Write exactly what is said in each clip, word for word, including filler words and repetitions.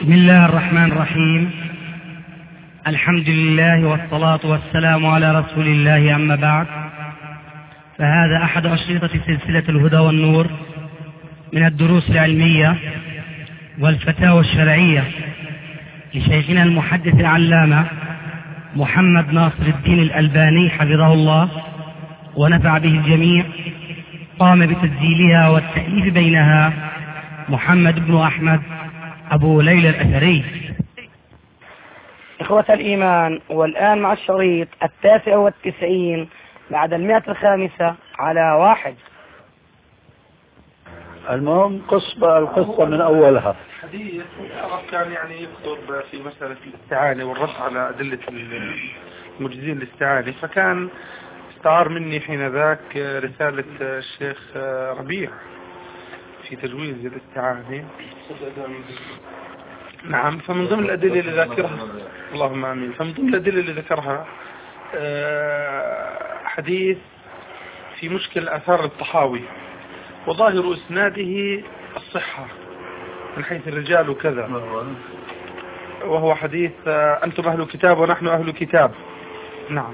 بسم الله الرحمن الرحيم. الحمد لله والصلاة والسلام على رسول الله، أما بعد، فهذا أحد أشرطة سلسلة الهدى والنور من الدروس العلمية والفتاوى الشرعية لشيخنا المحدث العلامة محمد ناصر الدين الألباني حفظه الله ونفع به الجميع. قام بتسجيلها والتأليف بينها محمد بن أحمد أبو ليلى الأثري. إخوة الإيمان، والآن مع الشريط التاسع والتسعين بعد المئة الخامسة على واحد. المهم قصة القصة من أولها. حديث عرف كان يعني يكتب في مسألة الاستعانة والرد على أدلة المجزين الاستعانة، فكان استعار مني حين ذاك رسالة الشيخ ربيع في تجويز الاستعانة. نعم، فمن ضمن الأدلة اللي ذكرها اللهم آمين فمن ضمن الأدلة اللي ذكرها حديث في مشكل آثار الطحاوي وظاهر إسناده الصحة من حيث الرجال وكذا، وهو حديث أنتم أهل كتاب ونحن أهل كتاب. نعم،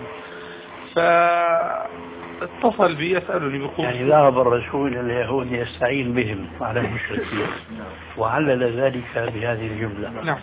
فاتصل بي يسألني بقول يعني ذهب الرسول اليهود يستعين بهم على المشركين وعلل ذلك بهذه الجملة. نعم،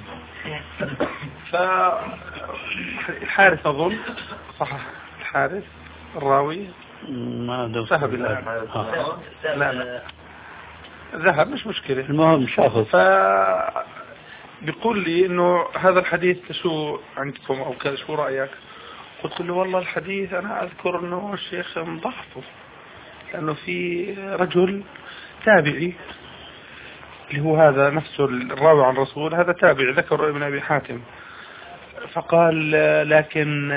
فالحارث أظن صحح الحارث الراوي ما ذهب الآن لا لا ذهب مش مشكلة. المهم شاخص ف بيقول لي إنه هذا الحديث شو عندكم أو شو رأيك؟ قلت له والله الحديث أنا أذكر أنه الشيخ مضحفه، لأنه في رجل تابعي اللي هو هذا نفسه الراوي عن الرسول، هذا تابعي ذكر ابن أبي حاتم، فقال لكن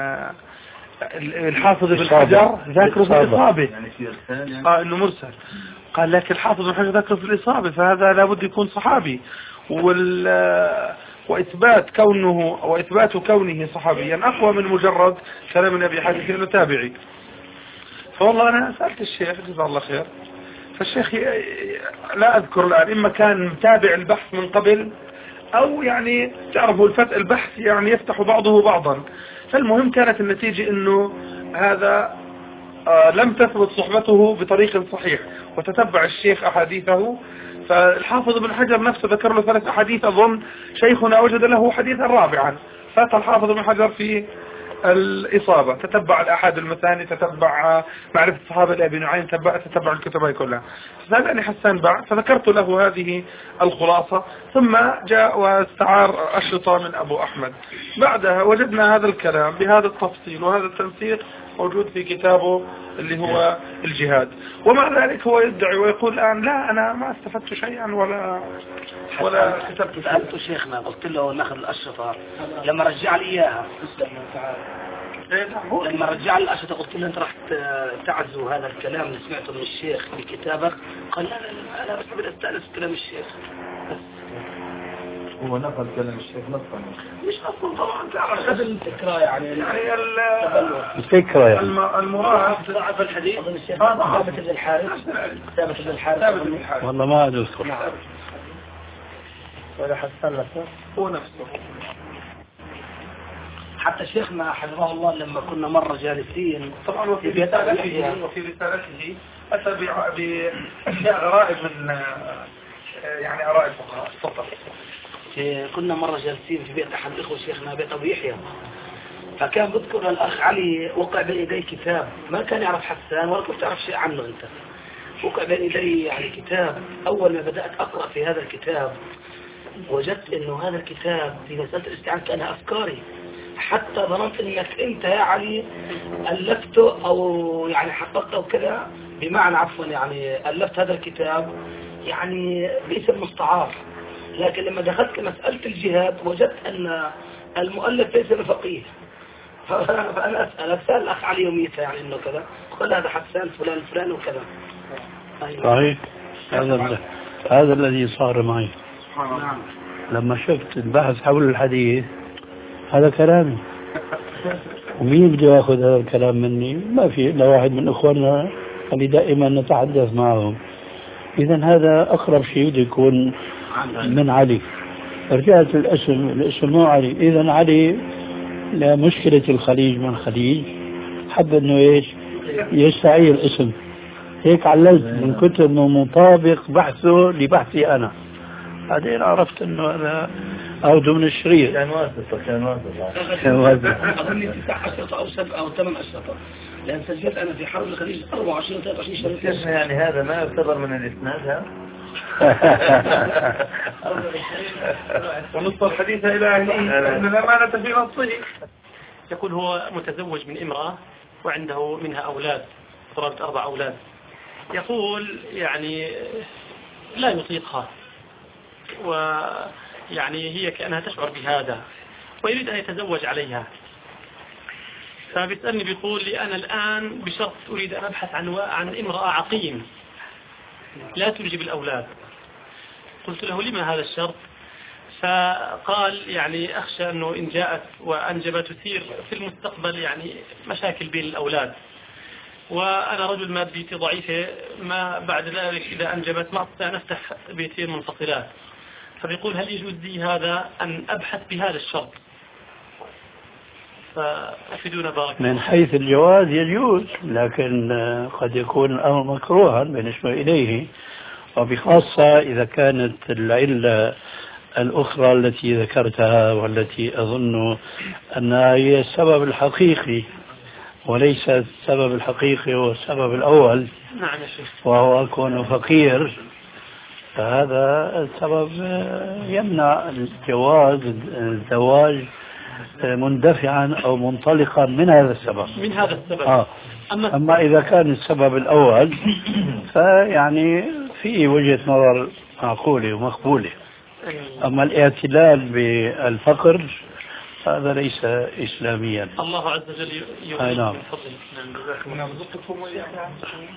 الحافظ ابن حجر ذكره في الإصابة آه إنه مرسل. قال لكن الحافظ ابن حجر ذكره في الإصابة، فهذا لابد يكون صحابي، وال وإثبات كونه وإثبات كونه صحابيا أقوى من مجرد كلام النبي حديث إنه تابعي. فوالله أنا سألت الشيخ جزاه الله خير، فالشيخ لا أذكر الآن إما كان متابع البحث من قبل أو يعني تعرفوا الفتح البحث يعني يفتح بعضه بعضا. فالمهم كانت النتيجة إنه هذا آه لم تثبت صحبته بطريق صحيح، وتتبع الشيخ أحاديثه. فالحافظ ابن حجر نفسه ذكر له ثلاث أحاديث، أظن شيخنا وجد له حديثا رابعا، فات الحافظ ابن حجر في الإصابة تتبع الأحد المثاني، تتبع معرفة الصحابة لأبي نعيم، تتبع, تتبع الكتب كلها. فسألني حسان بعد، فذكرت له هذه الخلاصة، ثم جاء واستعار أشرطة من أبو أحمد. بعدها وجدنا هذا الكلام بهذا التفصيل وهذا التنسيق موجود في كتابه اللي هو الجهاد. ومع ذلك هو يدعي ويقول الآن لا أنا ما استفدت شيئا ولا ولا كتبت شيئا. سألته شيخنا قلت له ناخذ الأشرطة، لما رجع لي إياها لما رجع لي الأشرطة قلت له أنت راح تعزو هذا الكلام اللي سمعته من الشيخ في كتابك؟ قال لا لا أنا بس بدي أستأنس كلام الشيخ. هو نقل كلام الشيخ نقل مش نقل طبعا، تعرف هذا الفكرة يعني يعني الفكرة يعني المراد ضعف الحديث ثابت بن الحارث ثابت بن الحارث والله ما أذكر. ولا حسن لك هو نفسه. حتى شيخنا حفظه الله لما كنا مرة جالسين طبعا وفي رسالته وفي رسالته أتى بأشياء غرائب من يعني آراء الفقهاء. تفضل. كنا مرة جالسين في بيت أحد الإخوة شيخنا بيت أبو يحيى، فكان بذكر الأخ علي وقع بين يدي كتاب، ما كان يعرف حسان ولا كنت تعرف شيء عنه أنت. وقع بين يدي يعني كتاب، أول ما بدأت أقرأ في هذا الكتاب وجدت إنه هذا الكتاب في مسألة الاستعانة كأنها أفكاري، حتى ظننت إنك أنت يا علي ألفته أو يعني حققته كذا، بمعنى عفوا يعني ألفت هذا الكتاب يعني باسم مستعار. لكن لما دخلت مسألة الجهاد وجدت أن المؤلف ليس بفقيه، فأنا أسألك سأل الأخ علي يوميتها يعني إنه كذا، قال هذا حسان فلان فلان وكذا. صحيح، هذا هذا الذي صار معي. نعم. لما شفت البحث حول الحديث هذا كلامي، ومين بده ياخذ هذا الكلام مني؟ ما في إلا واحد من إخواننا اللي دائما نتحدث معهم. إذا هذا أقرب شيء يكون من علي. رجعت الاسم الاسم مو علي. إذا علي لمشكلة الخليج من خليج حب إنه إيش يستعير الاسم، هيك علّزت من كتر إنه مطابق بحثه لبحثي أنا. بعدين عرفت إنه هذا أخذه من الشريط. كان واسطة كان واسطة كان واسطة. أظني تسع أشرطة أو سبع أو ثمان أشرطة، لأن سجلت أنا في حرب الخليج أربعة وعشرين ثلاثة وعشرين شريط. يعني هذا ما يعتبر من الإسناد ها؟ ونص الحديث إلى أهله أن الأمانة في نصه. يقول هو متزوج من امرأة وعنده منها أولاد، قرابة أربع أولاد. يقول يعني لا يطيقها، ويعني هي كأنها تشعر بهذا ويريد أن يتزوج عليها. فبيسألني بيقول لي أنا الآن بشرط أريد أن أبحث عن عن امرأة عقيم لا تنجب الأولاد. قلت له لما هذا الشرط؟ فقال يعني أخشى أنه إن جاءت وأنجبت تثير في المستقبل يعني مشاكل بين الأولاد، وأنا رجل مادتي ضعيفة، ما بعد ذلك إذا أنجبت ما أستطيع أن أفتح بيتين منفصلات. فبيقول هل يجوز لي هذا أن أبحث بهذا الشرط؟ فأفيدونا بارك. من حيث الجواز يجوز، لكن قد يكون الأمر مكروها بالنسبة إليه، وبخاصة إذا كانت العلة الأخرى التي ذكرتها والتي أظن أنها هي السبب الحقيقي وليس السبب الحقيقي هو السبب الأول. نعم يا شيخ. وهو كونه فقير، فهذا السبب يمنع الجواز الزواج مندفعا أو منطلقا من هذا السبب. من هذا السبب. آه. أما, أما إذا كان السبب الأول فيعني في وجهة نظر معقولة ومقبولة. أما الاعتلال بالفقر هذا ليس إسلاميا. الله عز وجل يريد نعم. من فضله. نعم جزاكم الله. نرزقكم وإياكم.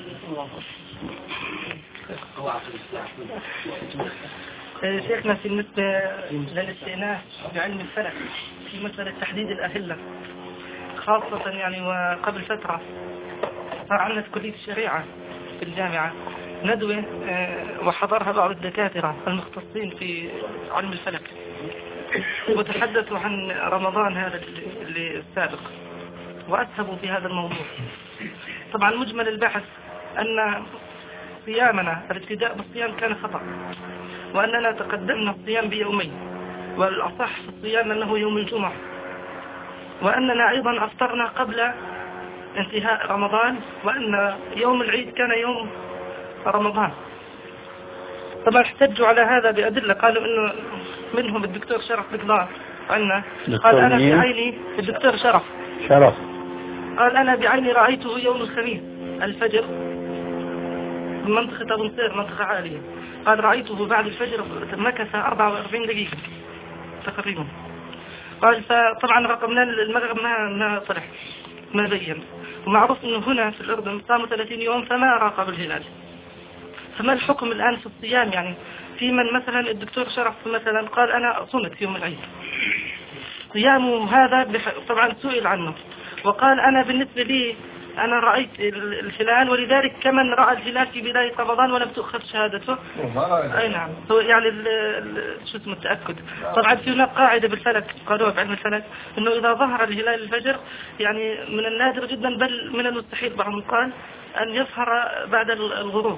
شيخنا بالنسبة للاستئناس بعلم الفلك في مسألة تحديد الأهلة خاصة يعني وقبل فترة صار عندنا في كلية الشريعة في الجامعة ندوة وحضرها بعض الدكاترة المختصين في علم الفلك وتحدثوا عن رمضان هذا اللي السابق وأسهبوا في هذا الموضوع. طبعا مجمل البحث أن صيامنا الابتداء بالصيام كان خطأ، وأننا تقدمنا الصيام بيومين، والأصح في الصيام أنه يوم الجمعة، وأننا أيضا أفطرنا قبل انتهاء رمضان، وأن يوم العيد كان يوم رمضان. طبعا احتجوا على هذا بأدلة، قالوا إنه منهم الدكتور شرف بقضاء عنا قال أنا بعيني الدكتور شرف شرف قال أنا بعيني رأيته يوم الخميس الفجر في منطقة أبو نصير منطقة عالية، قال رأيته بعد الفجر مكث أربعة وأربعين دقيقة تقريبا. قال فطبعا رقمنا المغرب ما ما طلع ما بين، ومعروف انه هنا في الاردن صاموا ثلاثين يوم فما راقب الهلال. فما الحكم الان في الصيام؟ يعني في من مثلا الدكتور شرف مثلا قال انا صمت يوم العيد، صيامه هذا بح... طبعا سئل عنه وقال انا بالنسبة لي انا رأيت الهلال، ولذلك كمن رأى الهلال في بداية رمضان ولم تؤخذ شهادته. اي نعم، هو يعني ال... ال... شو اسمه التأكد. طبعا في هناك قاعدة بالفلك قالوها بعلم الفلك انه اذا ظهر الهلال الفجر يعني من النادر جدا بل من المستحيل بعضهم قال ان يظهر بعد الغروب،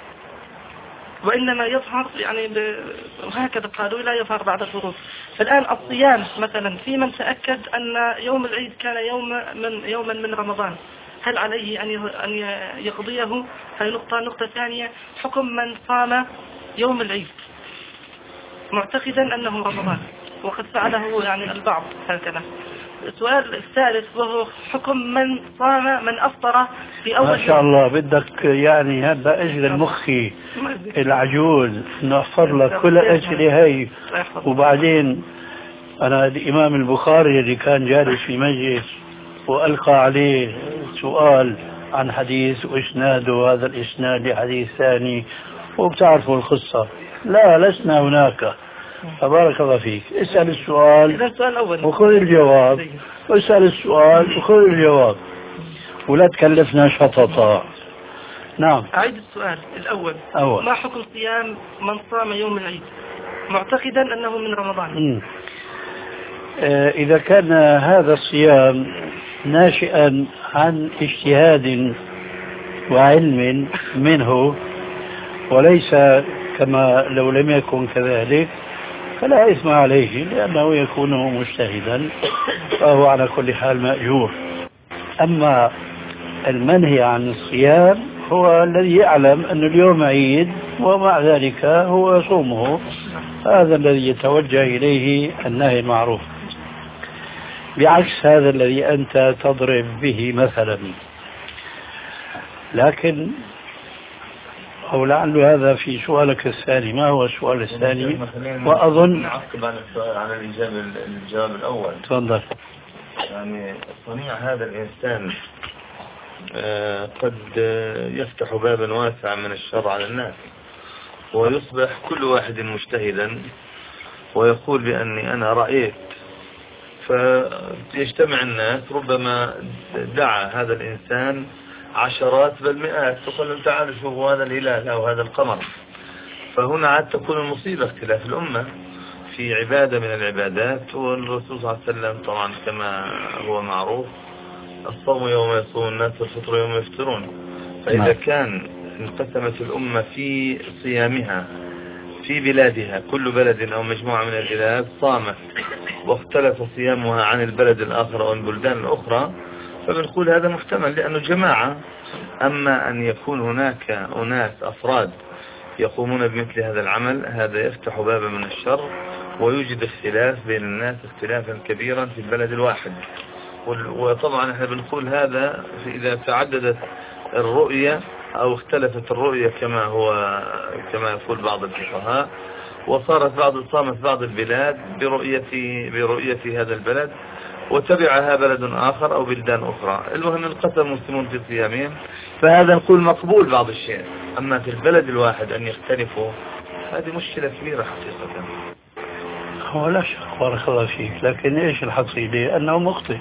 وإنما يظهر يعني ب... هكذا قالوا لا يظهر بعد الغروب. فالآن الصيام مثلا في من تأكد أن يوم العيد كان يوم من يوما من رمضان، هل عليه أن أن يقضيه؟ هذه نقطة. نقطة ثانية حكم من صام يوم العيد معتقدا أنه رمضان وقد فعله يعني البعض هكذا. السؤال الثالث وهو حكم من صام من أفطر في أول ما شاء الله بدك يعني هذا أجل المخي العجوز نحفر لك كل أجل هاي. وبعدين أنا الإمام البخاري اللي كان جالس في مجلس وألقى عليه سؤال عن حديث وإسناده وهذا الإسناد لحديث ثاني وبتعرفوا القصة، لا لسنا هناك. فبارك الله فيك، اسأل السؤال وخذ الجواب، واسأل السؤال وخذ الجواب، ولا تكلفنا شططا. نعم. أعيد السؤال الأول. أول. ما حكم صيام من صام يوم العيد؟ معتقدا أنه من رمضان. م. آه إذا كان هذا الصيام ناشئا عن اجتهاد وعلم منه وليس كما لو لم يكن كذلك فلا إثم عليه لأنه يكون مجتهدا فهو على كل حال مأجور. أما المنهي عن الصيام هو الذي يعلم أن اليوم عيد ومع ذلك هو يصومه، هذا الذي يتوجه إليه النهي المعروف، بعكس هذا الذي أنت تضرب به مثلا. لكن أو لعل هذا في سؤالك الثاني. ما هو السؤال الثاني؟ وأظن نعقب على السؤال على الإجابة الجواب الأول. تفضل. يعني صنيع هذا الإنسان آه قد آه يفتح بابا واسعا من الشر على الناس، ويصبح كل واحد مجتهدا ويقول بأني أنا رأيت، فيجتمع الناس ربما دعا هذا الإنسان عشرات بل مئات تقول لهم تعالوا شوفوا هذا الهلال أو هذا القمر. فهنا عاد تكون المصيبة اختلاف الأمة في عبادة من العبادات. والرسول صلى الله عليه وسلم طبعا كما هو معروف الصوم يوم يصوم الناس والفطر يوم يفطرون. فإذا كان انقسمت الأمة في صيامها في بلادها، كل بلد أو مجموعة من البلاد صامت واختلف صيامها عن البلد الآخر أو البلدان الأخرى، فبنقول هذا محتمل لأنه جماعة. أما أن يكون هناك أناس أفراد يقومون بمثل هذا العمل، هذا يفتح بابا من الشر ويوجد اختلاف بين الناس اختلافا كبيرا في البلد الواحد. وطبعا احنا بنقول هذا إذا تعددت الرؤية أو اختلفت الرؤية كما هو كما يقول بعض الفقهاء، وصارت بعض صامت بعض البلاد برؤية برؤية هذا البلد وتبعها بلد آخر أو بلدان أخرى. المهم انقسم المسلمون في صيامهم، فهذا نقول مقبول بعض الشيء. أما في البلد الواحد أن يختلفوا هذه مشكلة كبيرة حقيقة. هو لا شك بارك الله فيك، لكن إيش الحصيلة؟ أنه مخطئ.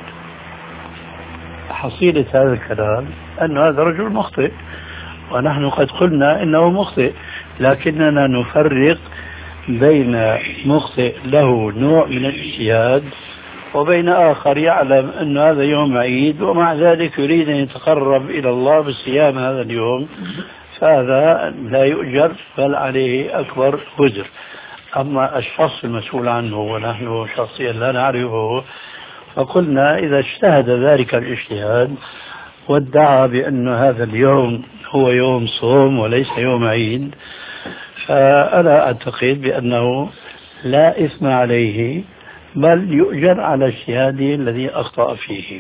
حصيلة هذا الكلام أن هذا رجل مخطئ، ونحن قد قلنا إنه مخطئ، لكننا نفرق بين مخطئ له نوع من الاجتهاد وبين آخر يعلم أن هذا يوم عيد ومع ذلك يريد أن يتقرب إلى الله بصيام هذا اليوم، فهذا لا يؤجر بل عليه أكبر وزر. أما الشخص المسؤول عنه ونحن شخصيا لا نعرفه، فقلنا إذا اجتهد ذلك الاجتهاد وادعى بأن هذا اليوم هو يوم صوم وليس يوم عيد، فأنا أعتقد بأنه لا إثم عليه بل يؤجر على اجتهاده الذي أخطأ فيه.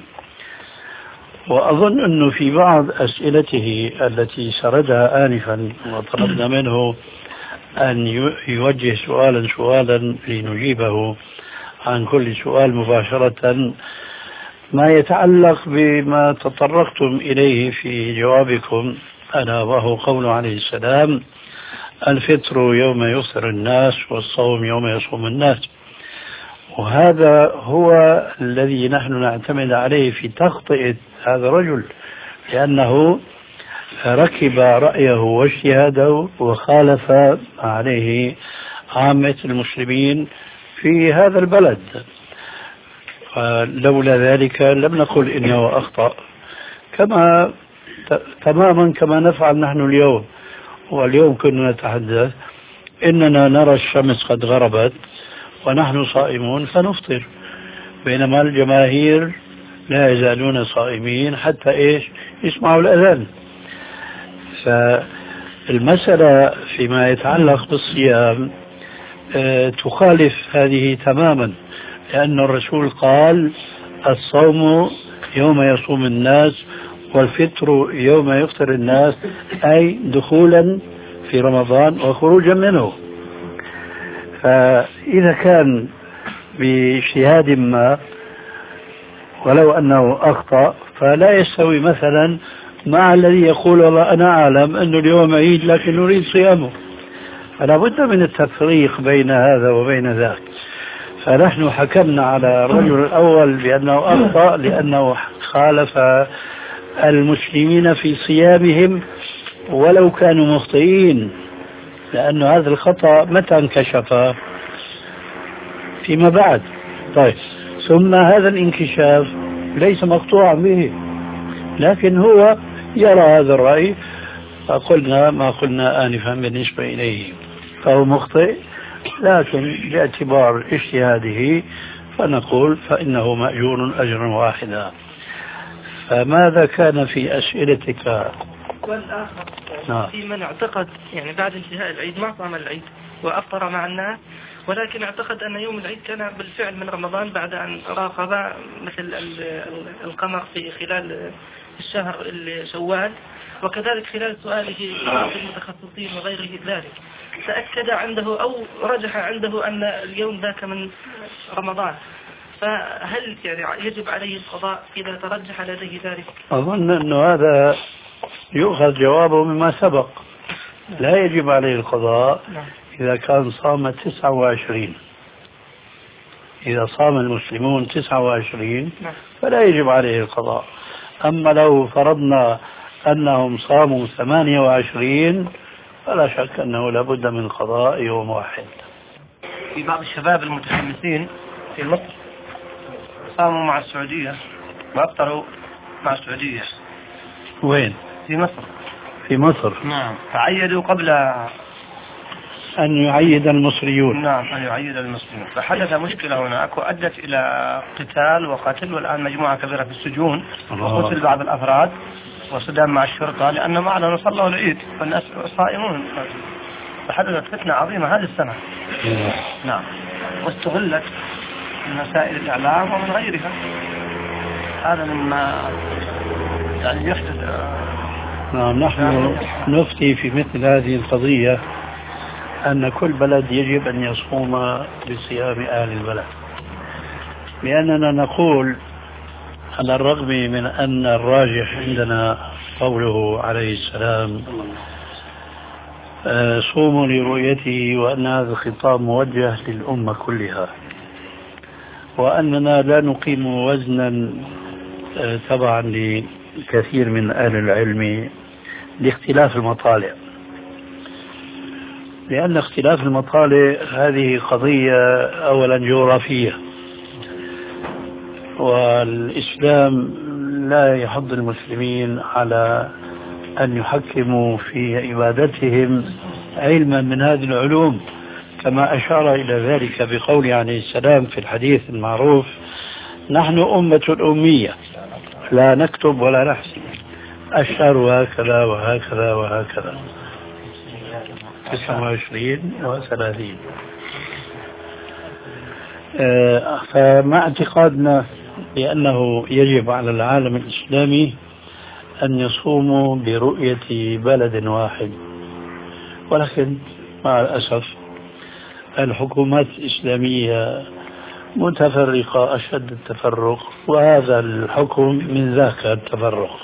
وأظن أنه في بعض أسئلته التي سردها آنفا وطلبنا منه أن يوجه سؤالا سؤالا لنجيبه عن كل سؤال مباشرة، ما يتعلق بما تطرقتم إليه في جوابكم أنا وهو قول عليه السلام الفطر يوم يفطر الناس والصوم يوم يصوم الناس. وهذا هو الذي نحن نعتمد عليه في تخطئة هذا الرجل، لأنه ركب رأيه واجتهاده وخالف عليه عامة المسلمين في هذا البلد. لولا ذلك لم نقل إنه أخطأ، كما تماما كما نفعل نحن اليوم. واليوم كنا نتحدث إننا نرى الشمس قد غربت ونحن صائمون فنفطر، بينما الجماهير لا يزالون صائمين حتى إيش يسمعوا الأذان. فالمسألة فيما يتعلق بالصيام أه تخالف هذه تماما، لأن الرسول قال الصوم يوم يصوم الناس والفطر يوم يفطر الناس، أي دخولا في رمضان وخروجا منه. فإذا كان باجتهاد ما ولو أنه أخطأ فلا يستوي مثلا مع الذي يقول والله أنا أعلم أنه اليوم عيد لكن نريد صيامه. فلا بد من التفريق بين هذا وبين ذاك. فنحن حكمنا على الرجل الأول بأنه أخطأ لأنه خالف المسلمين في صيامهم ولو كانوا مخطئين، لأن هذا الخطأ متى انكشف؟ فيما بعد. طيب ثم هذا الانكشاف ليس مقطوعا به، لكن هو يرى هذا الرأي، فقلنا ما قلنا آنفا بالنسبة إليه، فهو مخطئ، لكن باعتبار اجتهاده فنقول فإنه مأجور أجرا واحدا. فماذا كان في أسئلتك؟ والآخر نعم. في من اعتقد يعني بعد انتهاء العيد ما صام العيد وأفطر مع الناس، ولكن اعتقد أن يوم العيد كان بالفعل من رمضان بعد أن راقب مثل القمر في خلال الشهر شوال، وكذلك خلال سؤاله بعض المتخصصين وغيره ذلك تأكد عنده أو رجح عنده أن اليوم ذاك من رمضان، فهل يعني يجب عليه القضاء إذا ترجح لديه ذلك؟ أظن أنه هذا يؤخذ جوابه مما سبق، لا يجب عليه القضاء إذا كان صام تسعة وعشرين. إذا صام المسلمون تسعة وعشرين فلا يجب عليه القضاء. أما لو فرضنا أنهم صاموا ثمانية وعشرين فلا شك أنه لابد من قضاء يوم واحد. في بعض الشباب المتحمسين في مصر صاموا مع السعودية وأفطروا مع السعودية. وين؟ في مصر. في مصر. نعم. فعيدوا قبل أن يعيد المصريون. نعم أن يعيد المصريون، فحدث مشكلة هناك وأدت إلى قتال وقتل، والآن مجموعة كبيرة في السجون، وقتل بعض الأفراد وصدام مع الشرطة لأنهم أعلنوا صلوا العيد والناس صائمون، فحدثت فتنة عظيمة هذه السنة. نعم. واستغلت من وسائل الإعلام ومن غيرها. هذا مما يعني يحدث. نعم. نحن نفتي في مثل هذه القضية أن كل بلد يجب أن يصوم بصيام أهل البلد، لأننا نقول على الرغم من أن الراجح عندنا قوله عليه السلام صوموا لرؤيته، وأن هذا الخطاب موجه للأمة كلها، وأننا لا نقيم وزنا تبعا لكثير من أهل العلم لاختلاف المطالع، لأن اختلاف المطالع هذه قضية أولا جغرافية، والإسلام لا يحض المسلمين على أن يحكموا في عبادتهم علما من هذه العلوم، كما أشار إلى ذلك بقوله عليه السلام في الحديث المعروف: نحن أمة أمية لا نكتب ولا نحسب، الشهر هكذا وهكذا وهكذا، تسعة وعشرين وثلاثين. فمع اعتقادنا بأنه يجب على العالم الإسلامي أن يصوموا برؤية بلد واحد، ولكن مع الأسف الحكومات الإسلامية متفرقة أشد التفرق، وهذا الحكم من ذاك التفرق.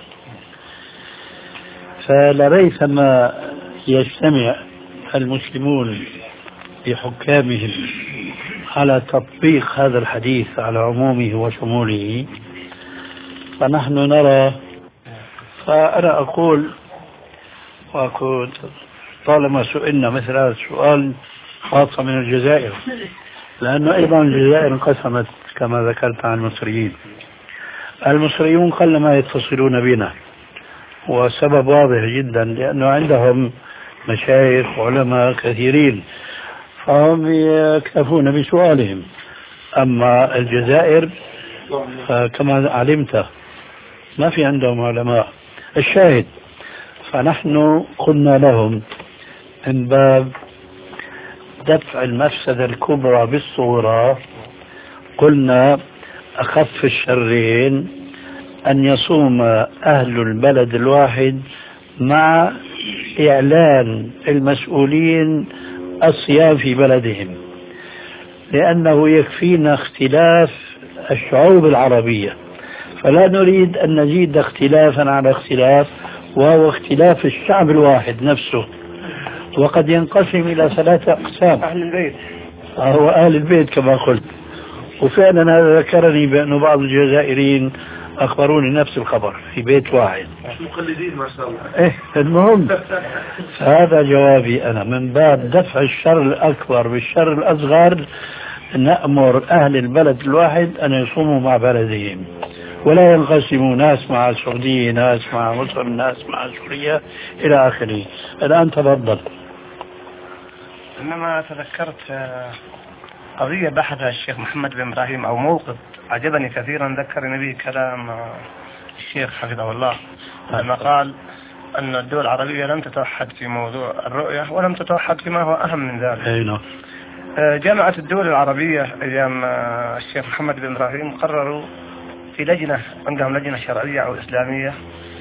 فلريثما يجتمع المسلمون بحكامهم على تطبيق هذا الحديث على عمومه وشموله، فنحن نرى. فأنا أقول وأقول طالما سئلنا مثل هذا السؤال خاصة من الجزائر، لأنه أيضا الجزائر انقسمت كما ذكرت عن المصريين. المصريون قلما يتصلون بنا، وسبب واضح جدا، لأنه عندهم مشايخ وعلماء كثيرين فهم يكتفون بسؤالهم. أما الجزائر كما علمت ما في عندهم علماء. الشاهد، فنحن قلنا لهم من باب دفع المفسدة الكبرى بالصغرى، قلنا أخف الشرين أن يصوم أهل البلد الواحد مع إعلان المسؤولين الصيام في بلدهم، لأنه يكفينا اختلاف الشعوب العربية، فلا نريد أن نزيد اختلافا على اختلاف، وهو اختلاف الشعب الواحد نفسه، وقد ينقسم إلى ثلاثة أقسام: أهل البيت هو أهل البيت كما قلت. وفعلا هذا ذكرني بأن بعض الجزائريين أخبروني نفس الخبر في بيت واحد. مقلدين ما شاء الله. إيه المهم، هذا جوابي أنا من باب دفع الشر الأكبر بالشر الأصغر، نأمر أهل البلد الواحد أن يصوموا مع بلدهم، ولا ينقسموا ناس مع السعودية، ناس مع مصر، ناس مع سوريا إلى آخره. الآن تفضل. إنما تذكرت قضية بحثها الشيخ محمد بن إبراهيم، أو موقف عجبني كثيرا ذكرني به كلام الشيخ حفظه الله لما قال أن الدول العربية لم تتوحد في موضوع الرؤية ولم تتوحد فيما هو أهم من ذلك. أينا. جامعة الدول العربية أيام الشيخ محمد بن إبراهيم قرروا في لجنة، عندهم لجنة شرعية أو إسلامية،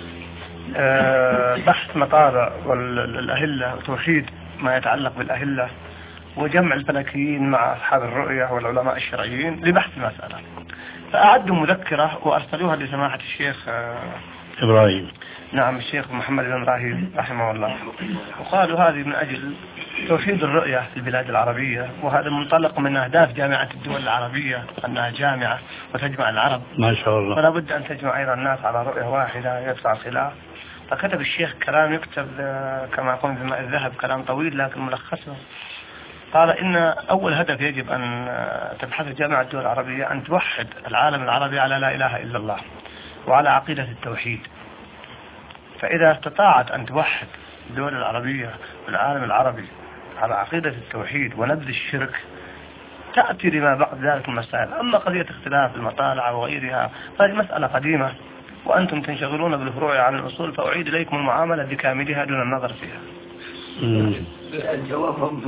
بحث مطالع والأهلة وتوحيد ما يتعلق بالأهلة وجمع الفلكيين مع أصحاب الرؤية والعلماء الشرعيين لبحث المسألة. فأعدوا مذكرة وأرسلوها لسماحة الشيخ إبراهيم، نعم الشيخ محمد بن إبراهيم رحمه الله، وقالوا هذه من أجل توحيد الرؤية في البلاد العربية، وهذا منطلق من أهداف جامعة الدول العربية أنها جامعة وتجمع العرب ما شاء الله، فلا بد أن تجمع أيضا الناس على رؤية واحدة يدفع الخلاف. فكتب الشيخ كلام يكتب كما يقول بماء الذهب، كلام طويل لكن ملخصه. قال إن أول هدف يجب أن تبحث جامعة الدول العربية أن توحد العالم العربي على لا إله إلا الله وعلى عقيدة التوحيد. فإذا استطاعت أن توحد الدول العربية والعالم العربي على عقيدة التوحيد ونبذ الشرك تأتي لما بعد ذلك المسائل. أما قضية اختلاف المطالع وغيرها فهذه مسألة قديمة وأنتم تنشغلون بالفروع عن الأصول، فأعيد إليكم المعاملة بكاملها دون النظر فيها. جوابهم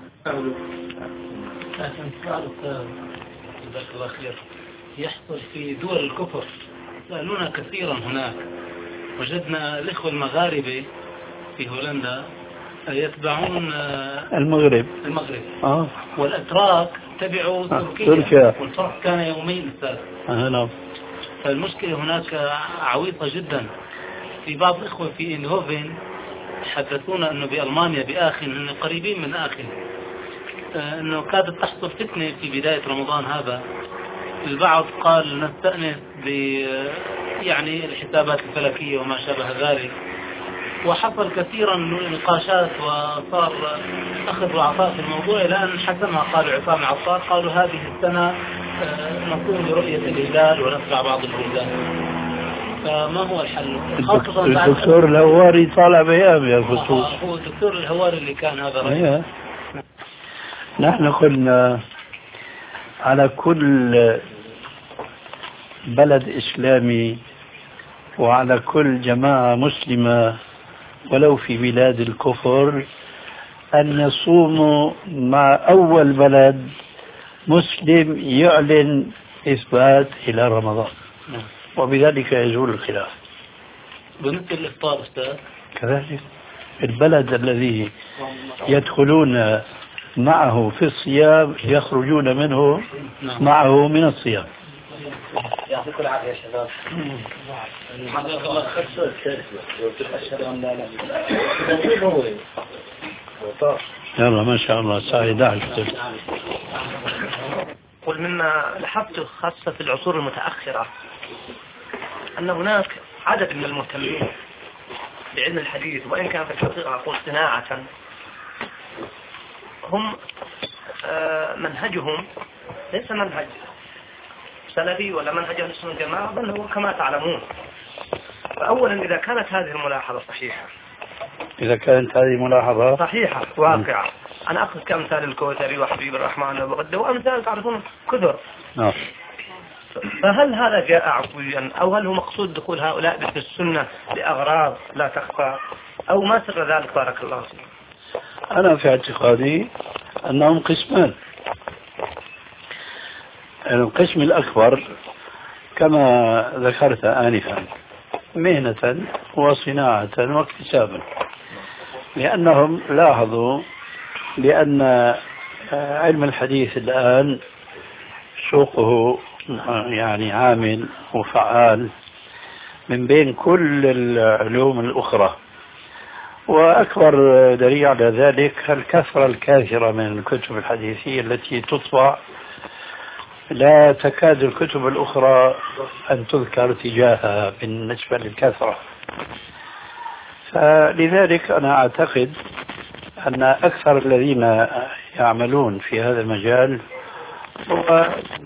جزاك الله خير. يحصل في دول الكفر، سألونا كثيرا هناك، وجدنا الإخوة المغاربة في هولندا يتبعون المغرب المغرب آه. والأتراك تبعوا تركيا, تركيا. والفرق كان يومين الثالث. آه. فالمشكلة هناك عويصة جدا. في بعض الإخوة في إنهوفن حدثونا أنه بألمانيا بآخن، أنه قريبين من آخن، أنه كادت تحصل فتنة في بداية رمضان هذا. البعض قال نستأنس ب يعني الحسابات الفلكية وما شابه ذلك، وحصل كثيرا نقاشات وصار أخذ وعطاء في الموضوع، إلى أن حسمها قالوا عصام عطار، قالوا هذه السنة نقوم برؤية الهلال ونتبع بعض البلدان. فما هو الحل؟ خاصة الدكتور الهواري طالع بيام يا فتوح. هو الدكتور الهواري اللي كان هذا رأيه. نحن قلنا على كل بلد إسلامي وعلى كل جماعة مسلمة ولو في بلاد الكفر أن يصوموا مع أول بلد مسلم يعلن إثبات إلى رمضان، وبذلك يزول الخلاف. بالنسبة للإفطار أستاذ كذلك البلد الذي يدخلون معه في الصيام يخرجون منه معه من الصيام. يعطيكم العافية يا شباب. يلا ما شاء الله الساعة إحدى عشر. قل مما لاحظت خاصة في العصور المتأخرة أن هناك عدد من المهتمين بعلم الحديث، وإن كان في الحقيقة أقول صناعة، هم منهجهم ليس منهج سلفي ولا منهج أهل السنة والجماعة، بل هو كما تعلمون. فأولا إذا كانت هذه الملاحظة صحيحة، إذا كانت هذه ملاحظة صحيحة واقعة، أنا أخذ كأمثال الكوثري وحبيب الرحمن وبغدة وأمثال تعرفون كثر، نعم. فهل هذا جاء عفويا أو هل هو مقصود دخول هؤلاء في السنة لأغراض لا تخفى أو ما سر ذلك؟ بارك الله فيك. أنا في اعتقادي أنهم قسمان. القسم الأكبر كما ذكرت آنفا مهنة وصناعة واكتسابا، لأنهم لاحظوا بأن علم الحديث الآن سوقه يعني عامل وفعال من بين كل العلوم الأخرى، وأكبر دليل على ذلك الكثرة الكاثرة من الكتب الحديثية التي تطبع، لا تكاد الكتب الأخرى أن تذكر تجاهها بالنسبة للكثرة. فلذلك أنا أعتقد أن أكثر الذين يعملون في هذا المجال هو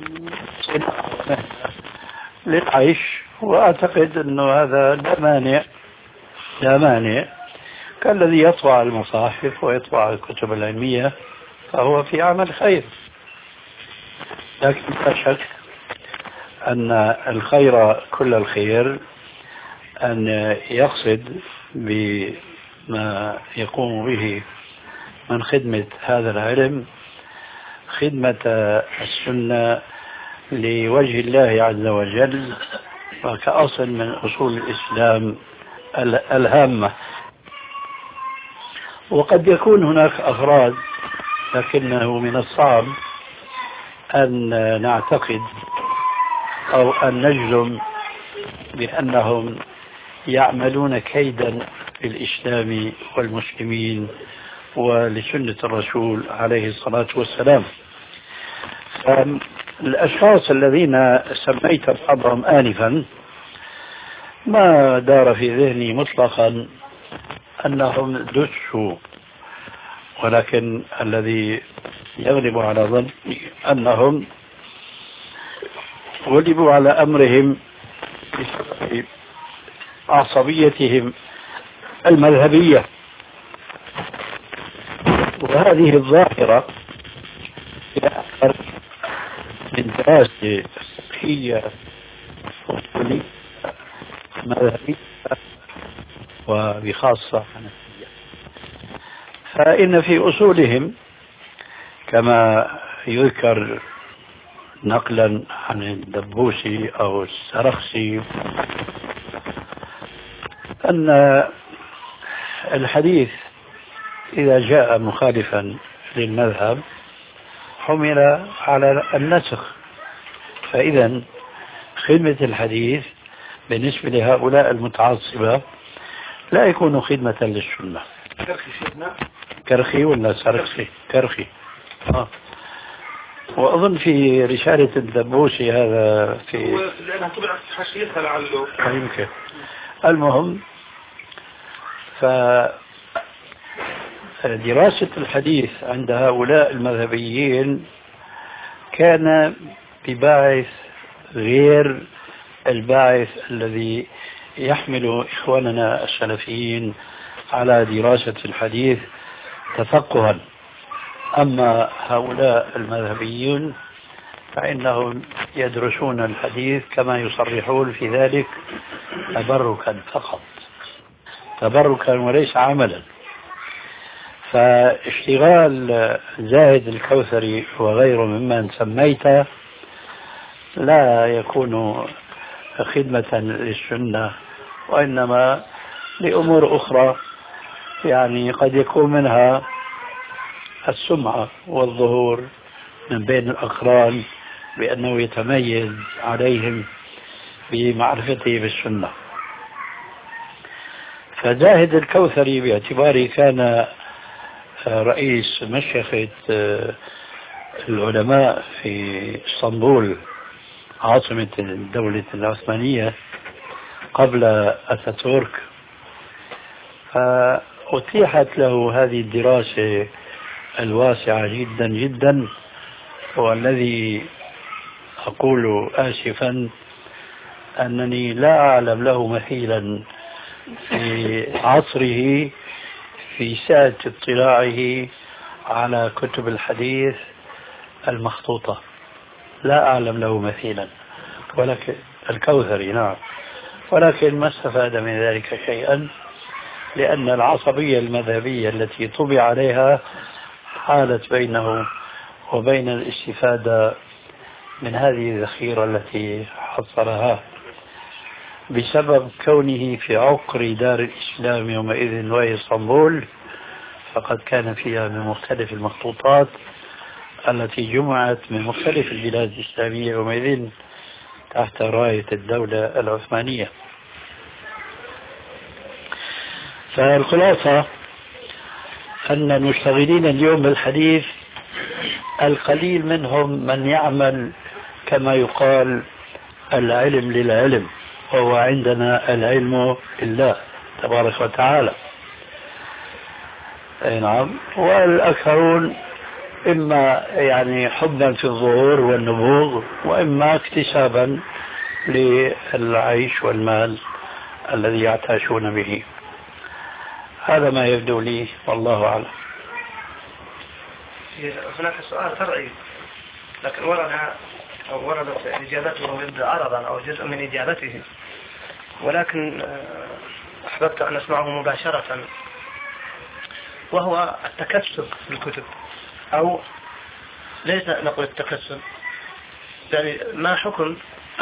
للعيش، وأعتقد أنه هذا لا مانع لا مانع كالذي يطبع المصاحف ويطبع الكتب العلمية، فهو في عمل خير. لكن لا شك أن الخير كل الخير أن يقصد بما يقوم به من خدمة هذا العلم خدمة السنة لوجه الله عز وجل، وكأصل من أصول الإسلام الهامة. وقد يكون هناك أفراد، لكنه من الصعب أن نعتقد أو أن نجزم بأنهم يعملون كيدا للإسلام والمسلمين ولسنة الرسول عليه الصلاة والسلام. الأشخاص الذين سميت بعضهم آنفا ما دار في ذهني مطلقا أنهم دسوا، ولكن الذي يغلب على ظني أنهم غلبوا على أمرهم بسبب عصبيتهم المذهبية. وهذه الظاهرة هي أكثر من دراسة فقهية أصولية مذهبية وبخاصة حنفية. فإن في أصولهم كما يذكر نقلا عن الدبوسي أو السرخسي أن الحديث إذا جاء مخالفا للمذهب حمل على النسخ، فإذا خدمة الحديث بالنسبة لهؤلاء المتعصبة لا يكون خدمة للسنة. كرخي ولا سرخسي؟ كرخي. آه. وأظن في رسالة الدبوسي هذا في لأنها طبعت حاشيتها لعله يمكن. المهم، فدراسة الحديث عند هؤلاء المذهبيين كان بباعث غير الباعث الذي يحمل إخواننا السلفيين على دراسة الحديث تفقها. أما هؤلاء المذهبيون فإنهم يدرسون الحديث كما يصرحون في ذلك تبركا فقط، تبركا وليس عملا. فاشتغال زاهد الكوثري وغيره ممن سميته لا يكون خدمة للسنة، وإنما لأمور أخرى، يعني قد يكون منها السمعة والظهور من بين الأقران بأنه يتميز عليهم بمعرفته بالسنة. فزاهد الكوثري باعتباره كان رئيس مشيخة العلماء في اسطنبول عاصمة الدولة العثمانية قبل أتاتورك، فأتيحت له هذه الدراسة الواسعة جدا جدا، والذي أقول آسفا أنني لا أعلم له مثيلا في عصره في سعة اطلاعه على كتب الحديث المخطوطة، لا أعلم له مثيلا، ولكن الكوثري نعم، ولكن ما استفاد من ذلك شيئا، لأن العصبية المذهبية التي طبع عليها حالت بينه وبين الاستفادة من هذه الذخيرة التي حصلها بسبب كونه في عقر دار الإسلام يومئذ وهي اسطنبول، فقد كان فيها من مختلف المخطوطات التي جمعت من مختلف البلاد الإسلامية يومئذ تحت راية الدولة العثمانية. فالخلاصة أن المشتغلين اليوم بالحديث القليل منهم من يعمل كما يقال العلم للعلم، وهو عندنا العلم لله تبارك وتعالى. أي نعم. والأكثرون إما يعني حبا في الظهور والنبوغ، وإما اكتسابا للعيش والمال الذي يعتاشون به. هذا ما يبدو لي والله أعلم. هناك سؤال فرعي لكن ورد أو وردت إجابته يبدأ عرضا أو جزء من إجابته، ولكن أحببت أن أسمعه مباشرة، وهو التكسب في الكتب، أو ليس نقول التكسب، يعني ما حكم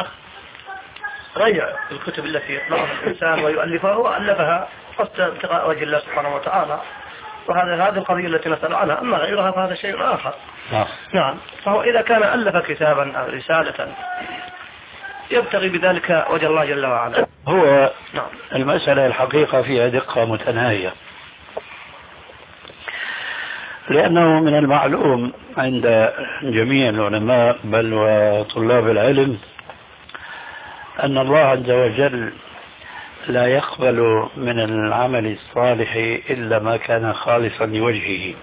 ريع الكتب التي يطلعها الإنسان ويؤلفها وألفها ابتغاء وجه الله سبحانه وتعالى، وهذا هذه القضية التي نسأل عنها. أما غيرها فهذا شيء آخر. نعم. نعم. فهو إذا كان ألف كتابا أو رسالة يبتغي بذلك وجه الله جل وعلا. هو نعم. المسألة الحقيقة فيها دقة متناهية، لأنه من المعلوم عند جميع العلماء بل وطلاب العلم أن الله عز وجل لا يقبل من العمل الصالح إلا ما كان خالصا لوجهه.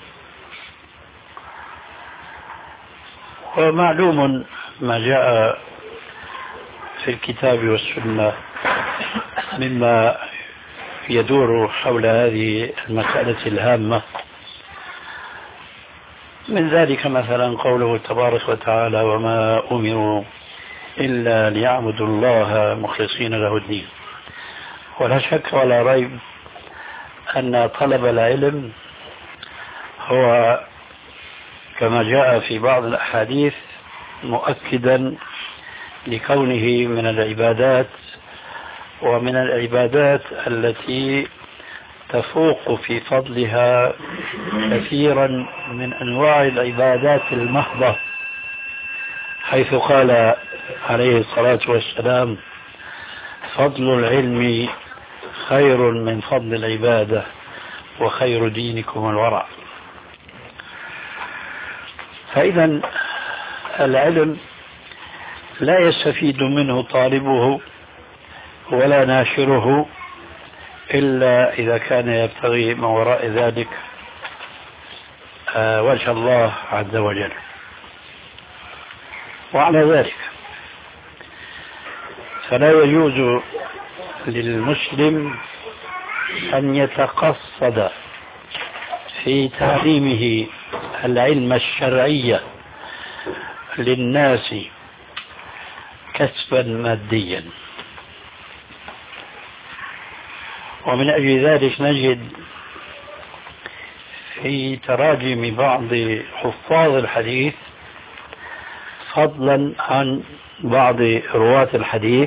ومعلوم ما جاء في الكتاب والسنة مما يدور حول هذه المسألة الهامة، من ذلك مثلا قوله تبارك وتعالى: وما أمروا إلا ليعبدوا الله مخلصين له الدين. ولا شك ولا ريب أن طلب العلم هو كما جاء في بعض الأحاديث مؤكدا لكونه من العبادات، ومن العبادات التي تفوق في فضلها كثيرا من أنواع العبادات المحضة، حيث قال عليه الصلاة والسلام: فضل العلم خير من فضل العبادة وخير دينكم الورع. فإذا العلم لا يستفيد منه طالبه ولا ناشره إلا إذا كان يبتغي من وراء ذلك وجه الله عز وجل. وعلى ذلك فلا يجوز للمسلم أن يتقصد في تعليمه العلم الشرعي للناس كسبا ماديا. ومن أجل ذلك نجد في تراجم بعض حفاظ الحديث، فضلا عن بعض رواة الحديث،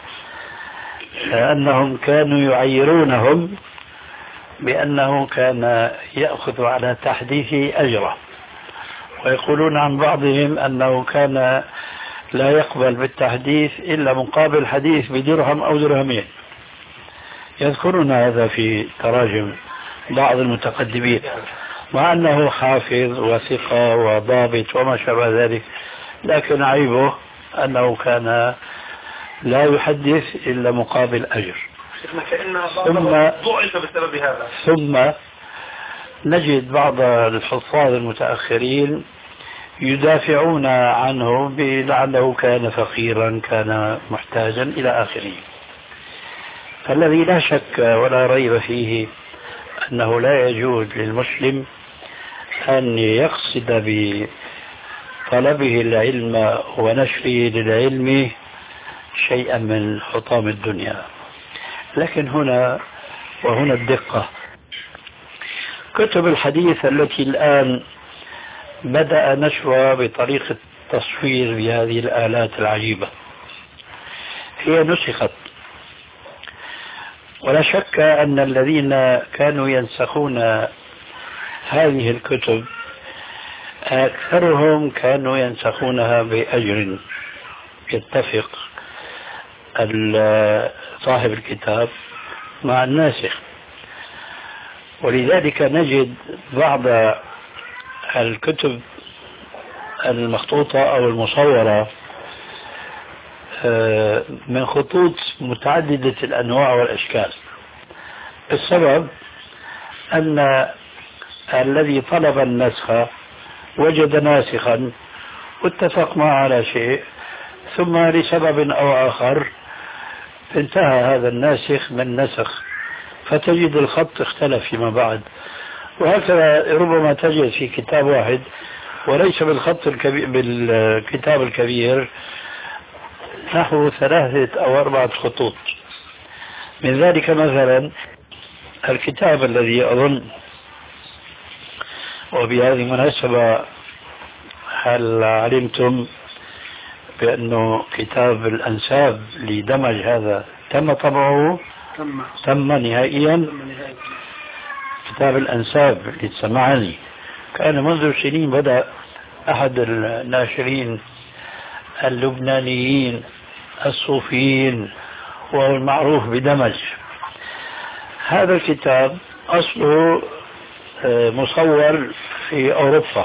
أنهم كانوا يعيرونهم بأنه كان يأخذ على تحديثه أجرا، ويقولون عن بعضهم أنه كان لا يقبل بالتحديث إلا مقابل حديث بدرهم أو درهمين. يذكرون هذا في تراجم بعض المتقدمين، مع أنه حافظ وثقة وضابط وما شابه ذلك، لكن عيبه أنه كان لا يحدث إلا مقابل أجر. ثم, ثم نجد بعض الحفاظ المتأخرين يدافعون عنه لعله كان فقيرا، كان محتاجا إلى آخره. فالذي لا شك ولا ريب فيه أنه لا يجوز للمسلم أن يقصد بطلبه العلم ونشره للعلم شيئا من حطام الدنيا. لكن هنا وهنا الدقة، كتب الحديث التي الآن بدأ نشرها بطريقة تصوير بهذه الآلات العجيبة هي نسخت، ولا شك أن الذين كانوا ينسخون هذه الكتب أكثرهم كانوا ينسخونها بأجر يتفق صاحب الكتاب مع الناسخ. ولذلك نجد بعض الكتب المخطوطة أو المصورة من خطوط متعددة الأنواع والأشكال. السبب أن الذي طلب النسخ وجد ناسخا واتفق معه على شيء، ثم لسبب أو آخر انتهى هذا الناسخ من نسخ، فتجد الخط اختلف فيما بعد. وهكذا ربما تجد في كتاب واحد وليس بالخط الكبير بالكتاب الكبير نحو ثلاثة أو أربعة خطوط. من ذلك مثلا الكتاب الذي أظن، وبهذه المناسبة هل علمتم بأنه كتاب الأنساب لدمج هذا تم طبعه؟ تم, تم نهائيا. كتاب الأنساب للسمعاني كان منذ سنين بدأ أحد الناشرين اللبنانيين الصوفيين وهو المعروف بدمج. هذا الكتاب أصله مصور في أوروبا،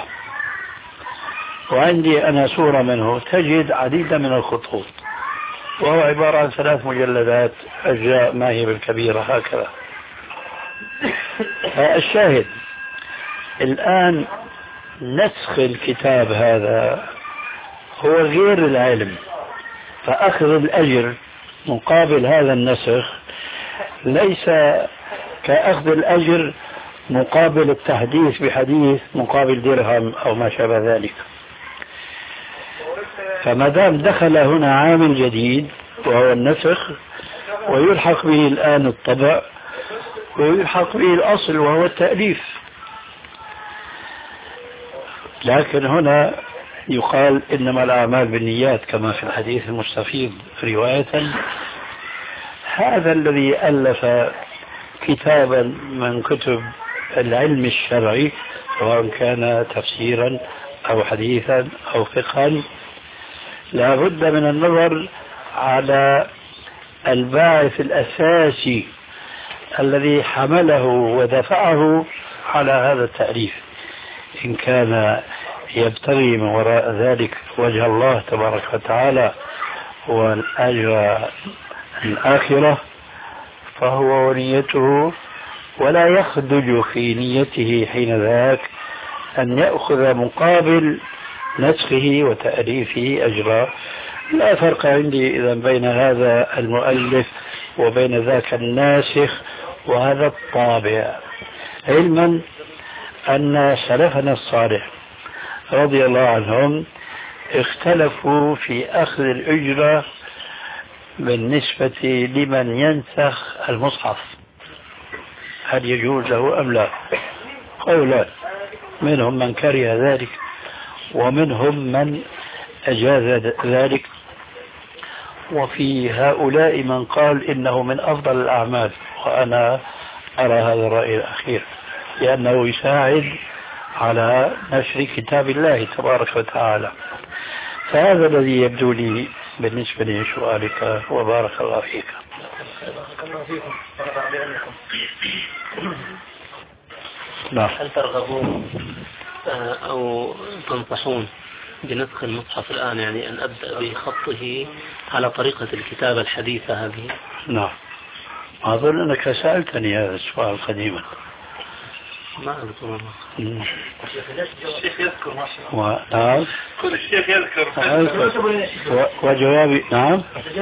وعندي أنا صورة منه تجد عديدا من الخطوط، وهو عبارة عن ثلاث مجلدات أجزاء ما هي بالكبيرة هكذا. الشاهد الآن نسخ الكتاب هذا هو غير العلم، فأخذ الأجر مقابل هذا النسخ ليس كأخذ الأجر مقابل التحديث بحديث مقابل درهم أو ما شابه ذلك. فما دام دخل هنا عامل جديد وهو النسخ، ويلحق به الآن الطبع، ويلحق به الأصل وهو التأليف، لكن هنا يقال إنما الأعمال بالنيات كما في الحديث المستفيض رواية. هذا الذي ألف كتابا من كتب العلم الشرعي سواء كان تفسيرا أو حديثا أو فقها لا بد من النظر على الباعث الأساسي الذي حمله ودفعه على هذا التأليف، إن كان يبتغي من وراء ذلك وجه الله تبارك وتعالى والأجر الآخرة فهو ونيته، ولا يخدج في نيته حين ذاك أن يأخذ مقابل نسخه وتأليفه أجرا. لا فرق عندي إذا بين هذا المؤلف وبين ذاك الناسخ وهذا الطابع، علما أن سلفنا الصالح رضي الله عنهم اختلفوا في أخذ الأجرة بالنسبة لمن ينسخ المصحف، هل يجوز له أم لا؟ قولان، منهم من كره ذلك ومنهم من أجاز ذلك، وفي هؤلاء من قال إنه من أفضل الأعمال، وأنا أرى هذا الرأي الأخير لأنه يساعد على نشر كتاب الله تبارك وتعالى. فهذا الذي يبدو لي بالنسبة لسؤالك، وبارك الله فيك. نعم. هل ترغبون أو تنصحون بنسخ المصحف الآن، يعني أن أبدأ بخطه على طريقة الكتابة الحديثة هذه؟ نعم، أظن أنك سألتني هذا السؤال قديما. ما أذكر والله. الشيخ يذكر ما شاء الله. نعم. كل الشيخ يذكر. وجوابي نعم.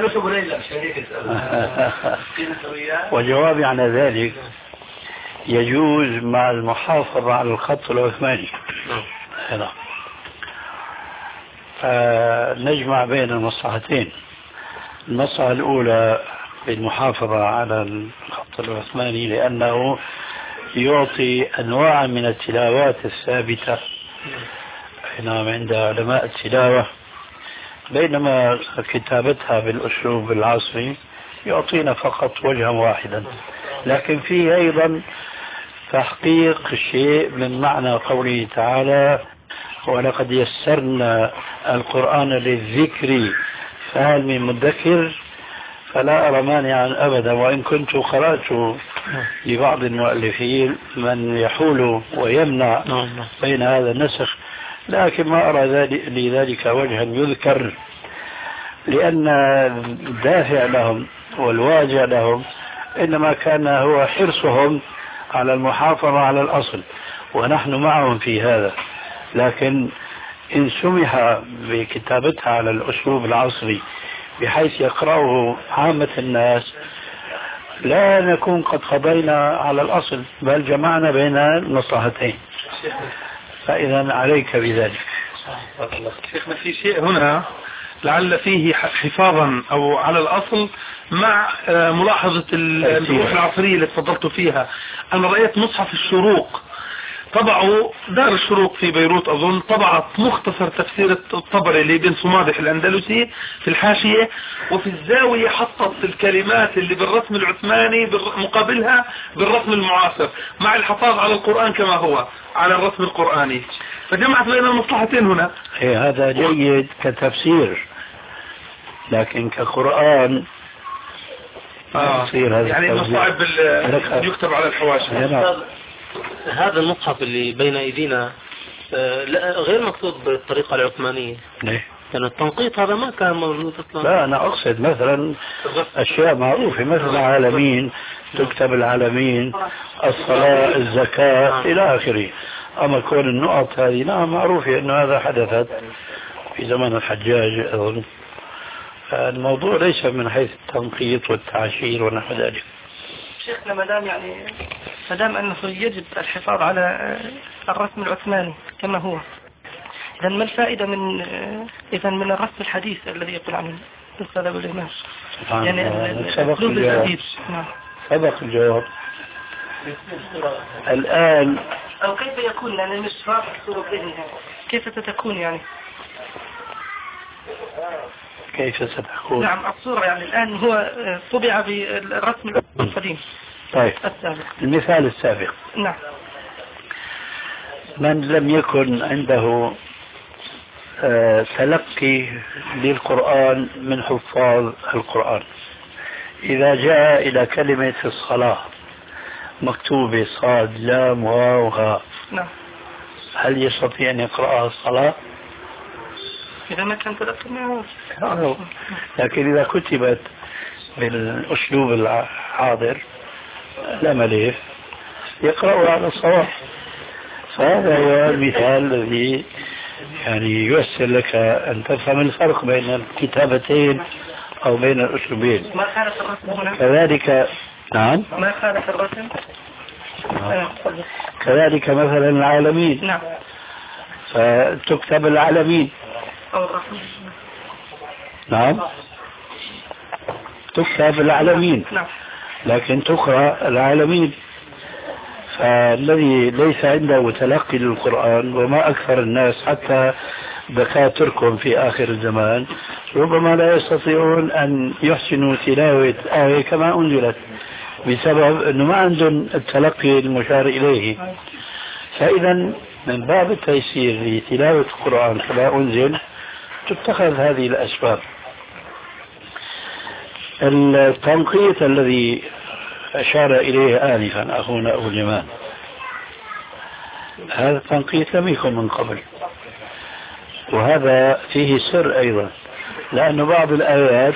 وجوابي على ذلك يجوز مع المحافظة على الخط العثماني. نعم. فنجمع بين المصلحتين، المصلحة الأولى بالمحافظة على الخط العثماني لأنه يعطي أنواع من التلاوات الثابتة نعم عند علماء التلاوة، بينما كتابتها بالأسلوب العصري يعطينا فقط وجها واحدا. لكن فيه أيضا تحقيق شيء من معنى قوله تعالى ولقد يسرنا القرآن للذكر فهل من مدكر، فلا أرى مانعا أبدا، وإن كنت قرأت لبعض المؤلفين من يحول ويمنع بين هذا النسخ، لكن ما أرى لذلك وجها يذكر، لأن الدافع لهم والواجع لهم إنما كان هو حرصهم على المحافظة على الأصل، ونحن معهم في هذا. لكن إن سمح بكتابتها على الأسلوب العصري بحيث يقرأه عامة الناس لا نكون قد قضينا على الأصل، بل جمعنا بين المصلحتين. فإذا عليك بذلك. شيخنا في شيء هنا لعل فيه حفاظا أو على الأصل مع ملاحظة الظروف العصرية اللي تفضلت فيها. أنا رأيت مصحف الشروق طبعوا دار الشروق في بيروت أظن، طبعت مختصر تفسير الطبري لابن صمادح الأندلسي في الحاشية، وفي الزاوية حطت الكلمات اللي بالرسم العثماني مقابلها بالرسم المعاصر مع الحفاظ على القرآن كما هو على الرسم القرآني، فجمعت بين المصلحتين هنا. إيه هذا جيد كتفسير، لكن كقرآن آه يعني انه صعب يكتب على الحواشي. هذا المصحف اللي بين ايدينا غير مكتوب بالطريقة العثمانية. ليه؟ كان التنقيط هذا ما كان موجود اصلا. لا انا اقصد مثلا اشياء معروفة مثل العالمين، تكتب العالمين، الصلاة، الزكاة الى اخره. اما كون النقط هذه نعم معروفة انه هذا حدثت في زمن الحجاج اظن. الموضوع ليس من حيث التنقيط والتعشير ونحو ذلك. شيخنا مدام يعني مدام انه يجب الحفاظ على الرسم العثماني كما هو، اذا ما الفائدة من اذا من الرسم الحديث الذي يقول عنه الاستاذ ابو الإمام؟ يعني سبق الجواب. سبق الجواب. الآن او كيف يكون يعني مش فاضل الصورة كيف ستكون يعني كيف ستكون؟ نعم الصورة يعني الآن هو طبع بالرسم القديم. طيب السابق. المثال السابق. نعم. من لم يكن عنده آه تلقي للقرآن من حفاظ القرآن، إذا جاء إلى كلمة الصلاة مكتوبة صاد لام واو ها، نعم، هل يستطيع أن يقرأها الصلاة؟ إذا ما كان تلقي معه. لكن إذا كتبت بالأسلوب الحاضر لا مليف يقرأ على الصواب. فهذا هو المثال الذي يعني ييسر لك أن تفهم الفرق بين الكتابتين أو بين الأسلوبين. ما خالف الرسم هنا؟ كذلك نعم ما خالف الرسم. نعم. كذلك مثلا العالمين. نعم. فتكتب العالمين. أو الرسم. نعم. تكتب العالمين. نعم. لكن تقرأ العالمين. فالذي ليس عنده تلقي للقرآن، وما أكثر الناس حتى دكاتركم في آخر الزمان ربما لا يستطيعون أن يحسنوا تلاوة آية كما أنزلت بسبب أنه ما عندهم التلقي المشار إليه. فإذا من باب التيسير لتلاوة القرآن كما أنزل تتخذ هذه الأسباب. التنقيط الذي أشار إليه آنفا أخونا أبو اليمان، هذا التنقيط لم يكن من قبل، وهذا فيه سر أيضا، لأن بعض الآيات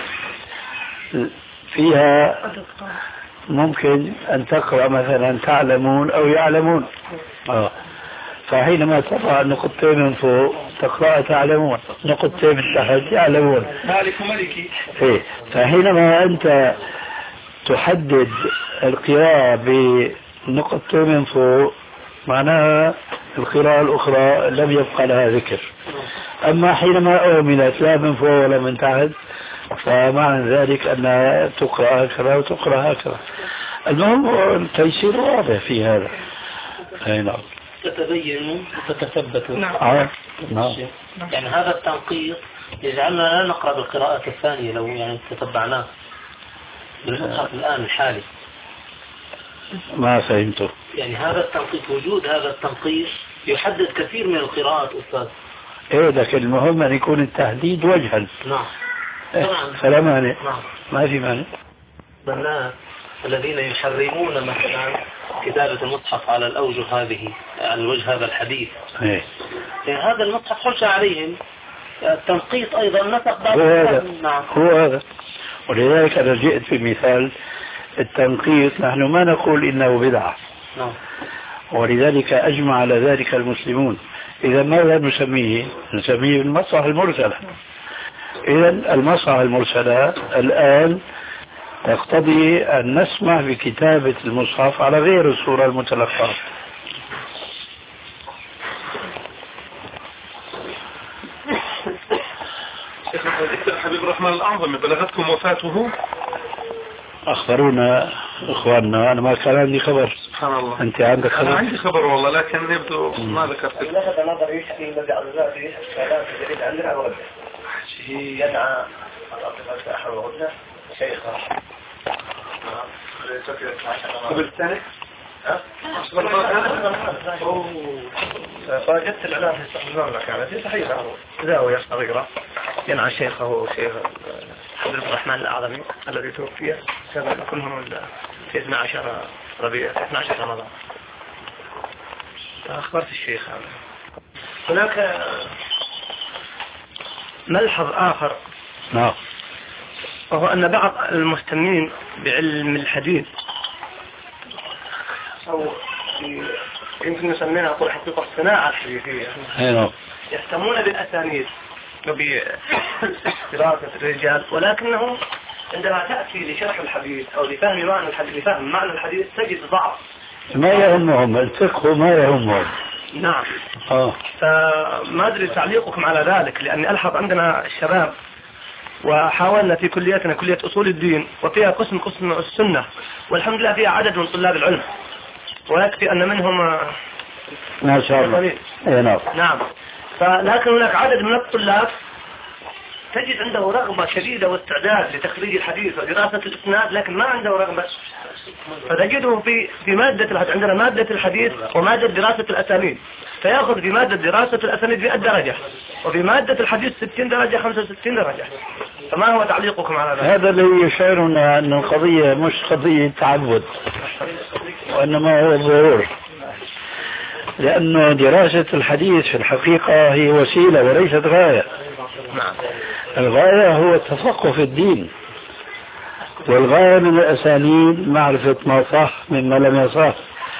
فيها ممكن أن تقرأ مثلا تعلمون أو يعلمون، آه. فحينما تقرأ نقطتين من فوق تقرأ تعلمون، نقطتين من تحت يعلمون. مالك ملكي. إيه. فحينما أنت تحدد القراءة بنقطتين من فوق معناها القراءة الأخرى لم يبقى لها ذكر. أما حينما أؤمنت لا من فوق ولا من تحت فمعنى ذلك أنها تقرأ هكذا وتقرأ هكذا. المهم التيسير واضح في هذا. أي نعم. تتبين وتتثبت. نعم. آه. نعم. يعني هذا التنقيط يجعلنا لا نقرأ بالقراءة الثانية لو يعني تتبعناه بالمصحف الآن الحالي. ما فهمته. يعني هذا التنقيط، وجود هذا التنقيط يحدد كثير من القراءات أستاذ. إيه لكن المهم أن يكون التحديد وجها. نعم. طبعا. فلا مانع. نعم. ما في مانع. الناس الذين يحرمون مثلا كتابة المصحف على الأوجه هذه، على الوجه هذا الحديث. إيه. يعني هذا المصحف خرج عليهم التنقيط أيضا نسق بعض. هو هذا. نعم. هو هذا. ولذلك أنا جئت في مثال التنقيط، نحن ما نقول إنه بدعة. نعم. ولذلك أجمع على ذلك المسلمون. إذا ماذا نسميه؟ نسميه المصلحة المرسلة. إذا المصلحة المرسلة الآن تقتضي أن نسمح بكتابة المصحف على غير الصورة المتلقاة. شيخنا الدكتور حبيب الرحمن الأعظم بلغتكم وفاته؟ أخبرونا إخواننا، أنا ما كان عندي خبر. سبحان الله. أنت عندك خبر؟ أنا عندي خبر والله، لكن يبدو ما ذكرت. لفت نظري الذي في الإعلام الجديد عندنا الغدة. يدعى الأطباء أحد الغدة شيخا. قبل سنة؟ فوجدت الإعلام في المملكة يعني في صحيح زاوية صغيرة ينعى شيخه شيخ حبيب الرحمن الأعظمي الذي توفي سبب كلهم في اثني عشر ربيع اثني عشر رمضان. فأخبرت الشيخ هذا. هناك ملحظ آخر، نعم، وهو أن بعض المهتمين بعلم الحديث أو يمكن نسميها طول حقيقة الصناعة الحديثية يهتمون بالأسانيد وبدراسة الرجال، ولكنه عندما تأتي لشرح الحديث أو لفهم معنى الحديث لفهم معنى الحديث تجد ضعف. ما يهمهم الفقه، ما يهمهم. نعم. آه. فما أدري تعليقكم على ذلك، لأني ألحظ عندنا الشباب وحاولنا في كليتنا كلية أصول الدين وفيها قسم قسم السنة، والحمد لله فيها عدد من طلاب العلم ويكفي أن منهم ما شاء الله. نعم. نعم. فلكن هناك عدد من الطلاب تجد عنده رغبة شديدة واستعداد لتخريج الحديث ودراسة الإسناد، لكن ما عنده رغبة. فتجده في في مادة الحديث، عندنا مادة الحديث ومادة دراسة الأسانيد، فيأخذ في مادة دراسة الأسانيد مئة درجة وفي مادة الحديث ستين درجة خمسة وستين درجة. فما هو تعليقكم على ذلك؟ هذا الذي يشعرنا أن القضية مش قضية تعبد وإنما هو الظهور، لأن دراسة الحديث في الحقيقة هي وسيلة وليست غاية. الغاية هو التفقه في الدين، والغاية من الأسانيد معرفة ما صح مما لم يصح.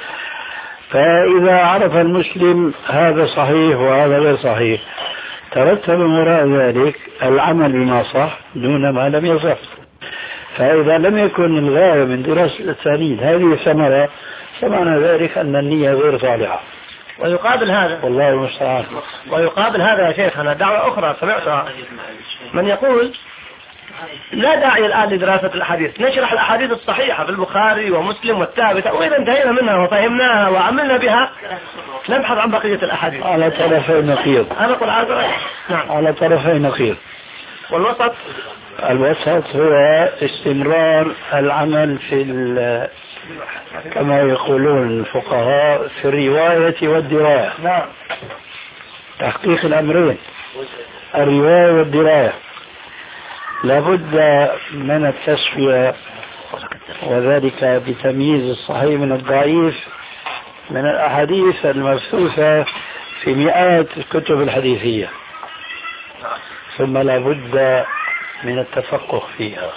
فإذا عرف المسلم هذا صحيح وهذا غير صحيح ترتب وراء ذلك العمل بما صح دون ما لم يصح. فإذا لم يكن الغاية من دراسة الأسانيد هذه ثمرة، فمعنى ذلك أن النية غير صالحة. ويقابل هذا والله المستعان. ويقابل هذا يا شيخنا دعوة أخرى سمعتها من يقول لا داعي الآن لدراسة الأحاديث، نشرح الأحاديث الصحيحة في البخاري ومسلم والثابتة، وإذا انتهينا منها وفهمناها وعملنا بها نبحث عن بقية الأحاديث. على طرفي نقيض. أنا أقول هذا. نعم. على طرفي نقيض. والوسط الوسط هو استمرار العمل في كما يقولون الفقهاء في الرواية والدراية. نعم. تحقيق الأمرين، الرواية والدراية. لابد من التسوية، وذلك بتمييز الصحيح من الضعيف من الأحاديث المبثوثة في مئات الكتب الحديثية، ثم لابد من التفقه فيها.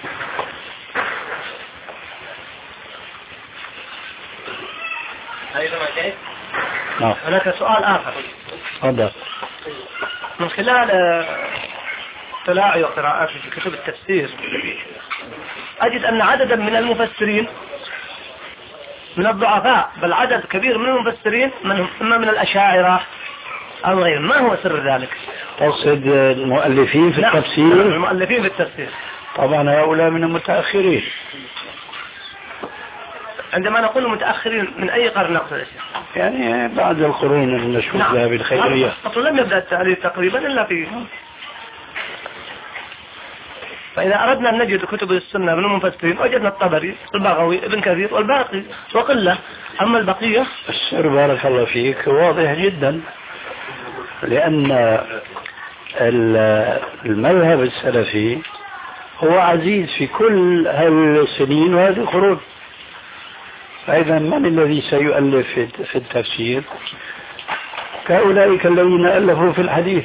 نعم. هناك سؤال آخر. تفضل. من خلال اطلاعي وقراءاتي في كتب التفسير أجد أن عددا من المفسرين من الضعفاء، بل عدد كبير من المفسرين من إما من الأشاعرة أو غيرهم. ما هو سر ذلك؟ تقصد المؤلفين في نعم. التفسير؟ نعم. المؤلفين في التفسير. طبعا هؤلاء من المتأخرين. عندما نقول متأخرين من أي قرن نقصد؟ يعني بعد القرون المشهودة نعم. بالخيرية. أصلا لم يبدأ التأليف تقريبا إلا في. فإذا أردنا أن نجد كتب السنة من المفسرين وجدنا الطبري البغوي ابن كثير والباقي وقلة. أما البقية السر بارك الله فيك واضح جدا، لأن المذهب السلفي هو عزيز في كل هذه السنين وهذه القرون. فإذا من الذي سيؤلف في التفسير؟ كأولئك الذين ألفوا في الحديث.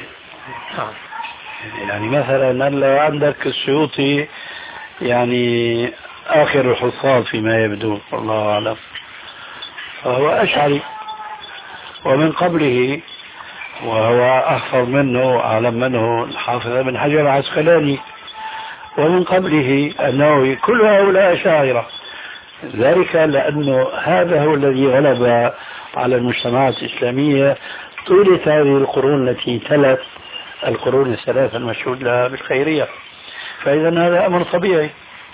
يعني مثلا لو عندك السيوطي يعني آخر الحفاظ فيما يبدو الله أعلم، فهو أشعري، ومن قبله وهو أحفظ منه أعلم منه الحافظ ابن حجر العسقلاني، ومن قبله النووي، كل هؤلاء أشاعرة. ذلك لأنه هذا هو الذي غلب على المجتمعات الإسلامية طول هذه القرون التي تلت القرون الثلاثة المشهود لها بالخيرية. فإذا هذا أمر طبيعي.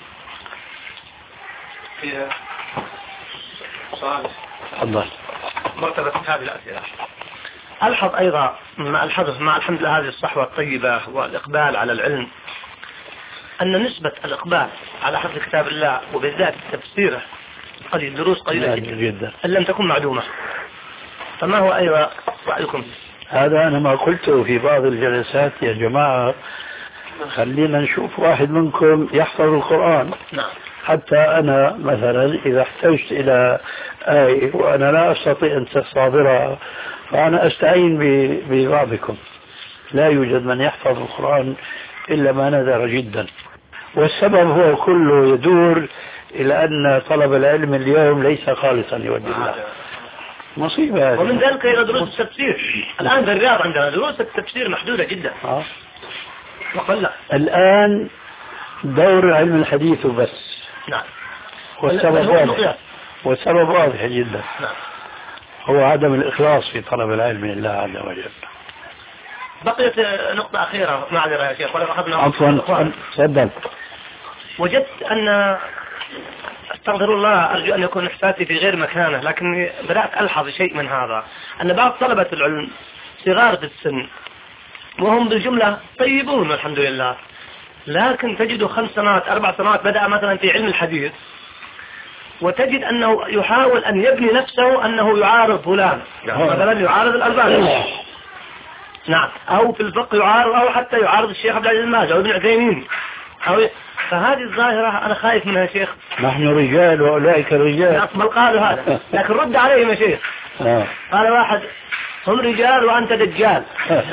تفضل. مرتبة هذه الأسئلة. ألحظ أيضا مع الحدث مع الحمد لله هذه الصحوة الطيبة والإقبال على العلم أن نسبة الإقبال على حفظ كتاب الله وبالذات تفسيره قليل، دروس قليلة جدا إن لم تكن معدومة. فما هو أيضا رأيكم؟ هذا أنا ما قلته في بعض الجلسات، يا جماعة خلينا نشوف واحد منكم يحفظ القرآن. نعم. حتى أنا مثلا إذا احتجت إلى آية وأنا لا أستطيع أن أستحضرها فأنا أستعين ببعضكم. لا يوجد من يحفظ القرآن إلا ما نذر جدا، والسبب هو كله يدور إلى أن طلب العلم اليوم ليس خالصا لوجه الله. مصيبة هذه. ومن ذلك إلى دروس التفسير. الآن في الرياض عندنا دروس التفسير محدودة جدا. آه. وقل الآن دور علم الحديث بس. نعم. والسبب واضح، والسبب واضح جدا. نعم. هو عدم الإخلاص في طلب العلم لله عز وجل. بقيت نقطة أخيرة معذرة يا شيخ ولا أخذنا. عفوا تفضل. وجدت أن استغفر الله أرجو أن يكون إحساسي في غير مكانه، لكني بدأت ألحظ شيء من هذا، أن بعض طلبة العلم صغار في السن وهم بالجملة طيبون والحمد لله، لكن تجد خمس سنوات أربع سنوات بدأ مثلا في علم الحديث وتجد أنه يحاول أن يبني نفسه أنه يعارض فلان، يعني مثلا يعارض الألباني، نعم، أو في الفقه يعارض، أو حتى يعارض الشيخ عبد العزيز الماجد أو ابن عثيمين. فهذه الظاهرة أنا خايف منها يا شيخ. نحن رجال وأولئك رجال. ما قالوا هذا، لكن رد عليهم يا شيخ. قال واحد هم رجال وأنت دجال.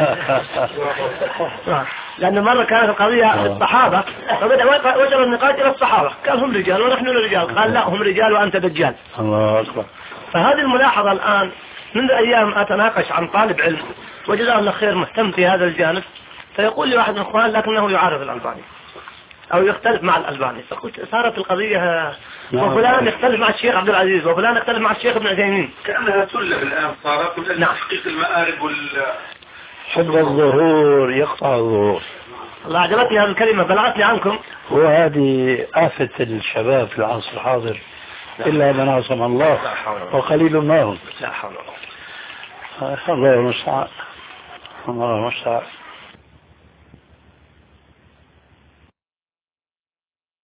لأن مرة كانت القضية الصحابة فبدأ وصل النقاش إلى الصحابة، قال هم رجال ونحن رجال، قال لا هم رجال وأنت دجال. الله أكبر. فهذه الملاحظة الآن منذ أيام أتناقش عن طالب علم وجزاه الله خير مهتم في هذا الجانب، فيقول لي واحد من الإخوان لكنه يعارض الألباني أو يختلف مع الألباني. فقلت صارت القضية وفلان يختلف مع الشيخ عبد العزيز وفلان يختلف مع الشيخ ابن عثيمين، كأنها سلة الآن صارت من تحقيق المآرب وال حب الظهور يقطع الظهور. الله عجبتني هذه الكلمة بلغتني عنكم. وهذه آفة الشباب في العصر الحاضر إلا من عصم الله وقليل ما هم. لا حول ولا قوة. الله المستعان. الله المستعان.